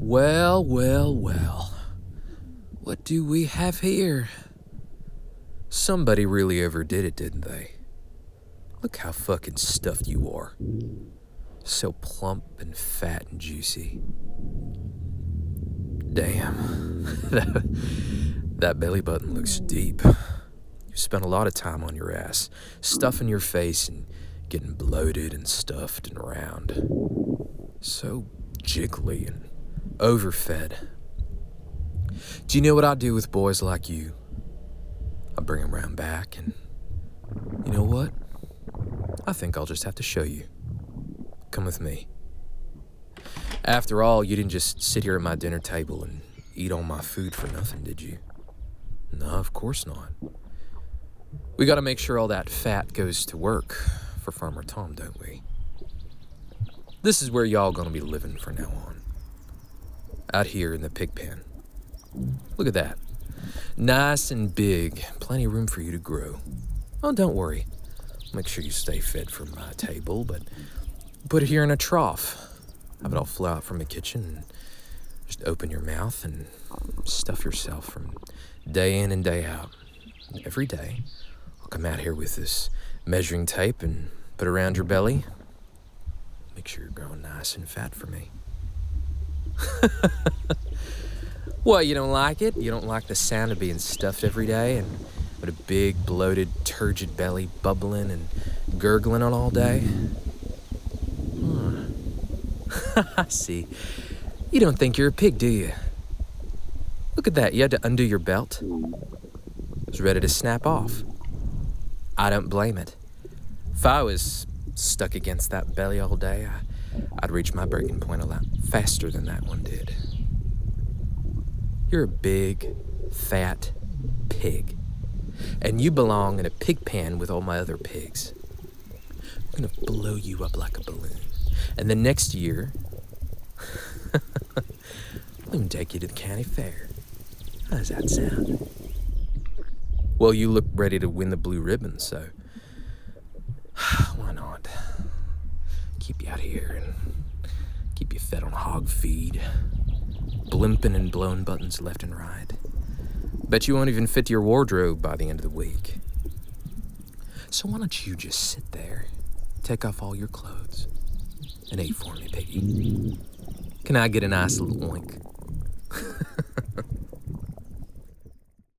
Well, well, well. What do we have here? Somebody really overdid it, didn't they? Look how fucking stuffed you are. So plump and fat and juicy. Damn. That belly button looks deep. You spent a lot of time on your ass, stuffing your face and getting bloated and stuffed and round. So jiggly and overfed. Do you know what I do with boys like you? I bring them round back, and you know what? I think I'll just have to show you. Come with me. After all, you didn't just sit here at my dinner table and eat all my food for nothing, did you? No, of course not. We gotta make sure all that fat goes to work for Farmer Tom, don't we? This is where y'all gonna be living from now on. Out here in the pig pen. Look at that. Nice and big. Plenty of room for you to grow. Oh, don't worry. Make sure you stay fed from my table, but put it here in a trough. Have it all flow out from the kitchen and just open your mouth and stuff yourself from day in and day out. Every day, I'll come out here with this measuring tape and put it around your belly. Make sure you're growing nice and fat for me. What, you don't like it? You don't like the sound of being stuffed every day and with a big, bloated, turgid belly bubbling and gurgling on all day? I see. You don't think you're a pig, do you? Look at that. You had to undo your belt. It was ready to snap off. I don't blame it. If I was stuck against that belly all day, I'd reach my breaking point a lot faster than that one did. You're a big, fat pig. And you belong in a pig pen with all my other pigs. I'm gonna blow you up like a balloon. And then next year, I'm gonna take you to the county fair. How does that sound? Well, you look ready to win the blue ribbon, so why not? Keep you out here and keep you fed on hog feed, blimping and blowing buttons left and right. Bet you won't even fit your wardrobe by the end of the week. So why don't you just sit there, take off all your clothes, and eat for me, piggy? Can I get a nice little oink?